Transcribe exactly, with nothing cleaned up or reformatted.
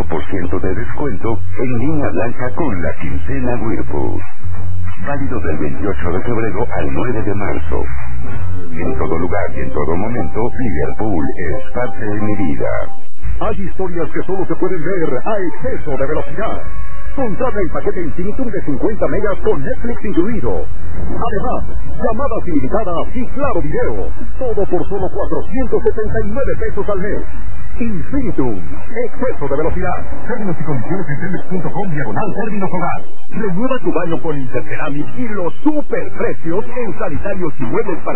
por ciento de descuento en línea blanca con la quincena Whirlpool. Válido del veintiocho de febrero al nueve de marzo. En todo lugar y en todo momento, Liverpool es parte de mi vida. Hay historias que solo se pueden ver a exceso de velocidad. Contrata el paquete Infinitum de cincuenta megas con Netflix incluido. Además, llamadas ilimitadas y claro video. Todo por solo cuatrocientos setenta y nueve pesos al mes. Infinitum, exceso de velocidad. Términos y condiciones en telmex punto com diagonal términos hogar. Renueva tu baño con Interceramic y los super precios en sanitarios y muebles para